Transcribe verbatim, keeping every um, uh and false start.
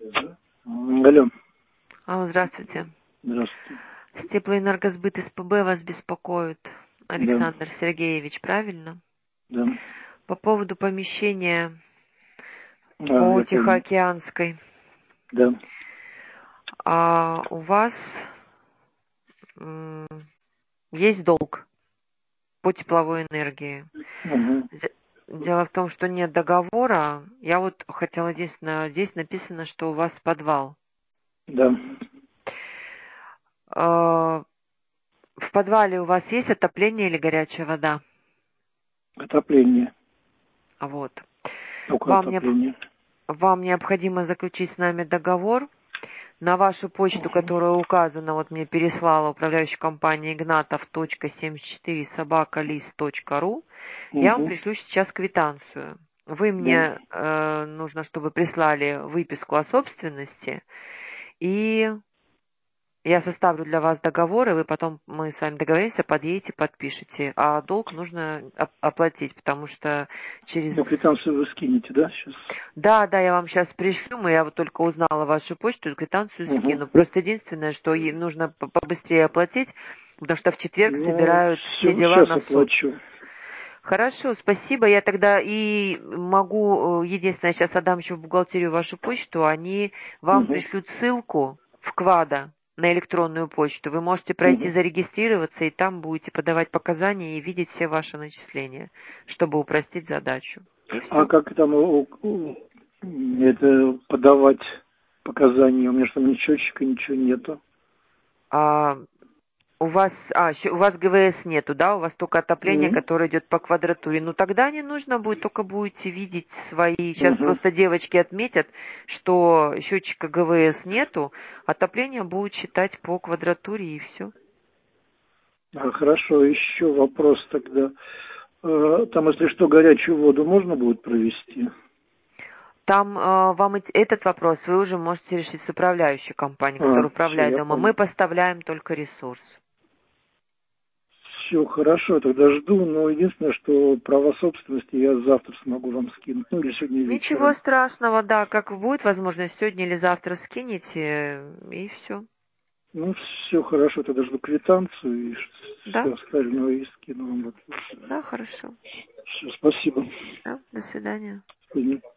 Алло. Алло, здравствуйте. Здравствуйте. С Теплоэнергосбыт СПБ вас беспокоит Александр Да. Сергеевич, правильно? Да. По поводу помещения А, по я понял. Тихоокеанской. Да. А у вас м, есть долг по тепловой энергии. Угу. Де- Дело в том, что нет договора. Я вот хотела единственное, здесь написано, что у вас подвал. Да. А, в подвале у вас есть отопление или горячая вода? Отопление. Вот. Только Вам, необ- отопление. вам необходимо заключить с нами договор. На вашу почту, которая указана, вот мне переслала управляющая компания игнатов точка семьдесят четыре собака лист точка ру, я вам Угу. пришлю сейчас квитанцию. Вы Да. мне э, нужно, чтобы прислали выписку о собственности, и я составлю для вас договор, и вы потом, мы с вами договоримся, подъедете, подпишете. А долг нужно оп- оплатить, потому что через... Ну, квитанцию вы скинете, да, сейчас? Да, да, я вам сейчас пришлю, мы, я вот только узнала вашу почту, и квитанцию Угу. скину. Просто единственное, что ей нужно по- побыстрее оплатить, потому что в четверг Ну, собирают все все, дела сейчас на суд. оплачу. Хорошо, спасибо. Я тогда и могу, э, единственное, сейчас отдам еще в бухгалтерию вашу почту, они вам Угу. пришлют ссылку в Квада на электронную почту. Вы можете пройти Угу. зарегистрироваться, и там будете подавать показания и видеть все ваши начисления, чтобы упростить задачу. И А все. как там у- у- это подавать показания? У меня же там ни счетчика, ничего нету. А, у вас, а, щ- у вас ГВС нету, да? У вас только отопление, Угу. которое идет по квадратуре. Ну, тогда не нужно будет, только будете видеть свои... Сейчас просто девочки отметят, что счетчика ГВС нету, отопление будут считать по квадратуре, и все. А, хорошо, еще вопрос тогда. Э, Там, если что, горячую воду можно будет провести? Там э, вам эт- этот вопрос вы уже можете решить с управляющей компанией, А, которая все, управляет я домом. Мы понял. поставляем только ресурс. Все хорошо, тогда жду, но единственное, что права собственности я завтра смогу вам скинуть, ну или сегодня Ничего вечером. страшного, да, как будет возможность, сегодня или завтра скинете, э, и все. Ну, все хорошо, тогда жду квитанцию и Да, все остальное и скину вам. да, хорошо. Все, спасибо. Да, до свидания. Мгм.